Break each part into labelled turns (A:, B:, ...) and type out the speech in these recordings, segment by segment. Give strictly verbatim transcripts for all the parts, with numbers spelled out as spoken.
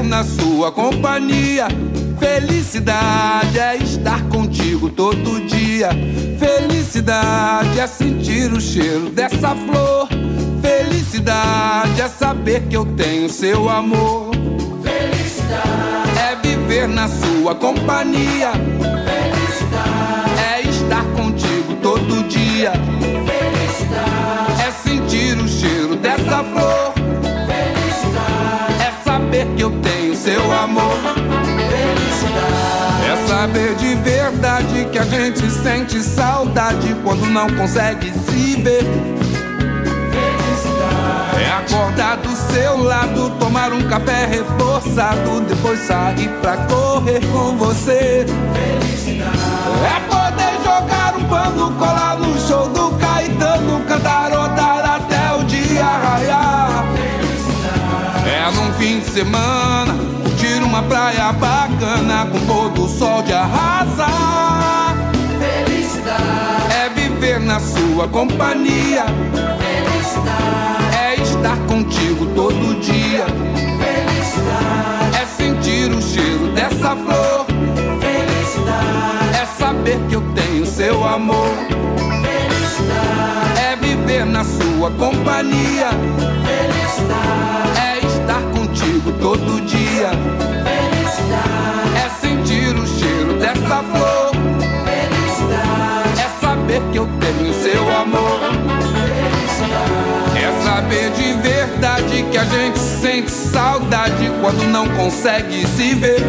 A: viver na sua companhia. Felicidade é estar contigo todo dia. Felicidade é sentir o cheiro dessa flor. Felicidade é saber que eu tenho seu amor. Felicidade é viver na sua companhia. Felicidade é estar contigo todo dia. Felicidade é sentir o cheiro dessa flor. Felicidade é saber que eu tenho seu amor. Felicidade é saber de verdade que a gente sente saudade quando não consegue se ver. É acordar do seu lado, tomar um café reforçado, depois sair pra correr com você. Felicidade é poder jogar um pano, colar no show do Caetano, cantarotar até o dia raiar. Felicidade é num fim de semana, curtir uma praia bacana com pôr do sol de arrasar. Felicidade é viver na sua companhia. Felicidade é estar contigo todo dia. Felicidade é sentir o cheiro dessa flor. Felicidade é saber que eu tenho seu amor. Felicidade é viver na sua companhia. Felicidade é estar contigo todo dia. Felicidade é sentir o cheiro dessa flor. Felicidade é saber que eu tenho seu amor. É saber de verdade que a gente sente saudade quando não consegue se ver.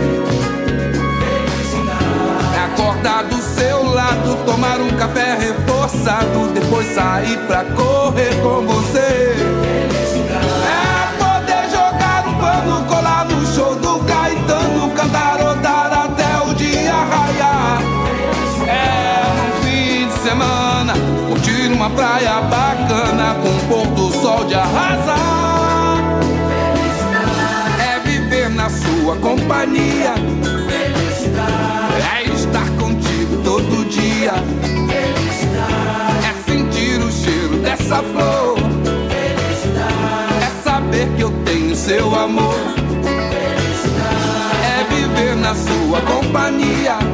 A: É acordar do seu lado, tomar um café reforçado, depois sair pra correr com você. É poder jogar um pano, colar no show do Caetano, cantarotar até o dia raiar. É um fim de semana, curtir uma praia bacana com o pôr do sol de arrasar. Felicidade é viver na sua companhia. Felicidade é estar contigo todo dia. Felicidade é sentir o cheiro dessa flor. Felicidade é saber que eu tenho seu amor. Felicidade é viver na sua companhia.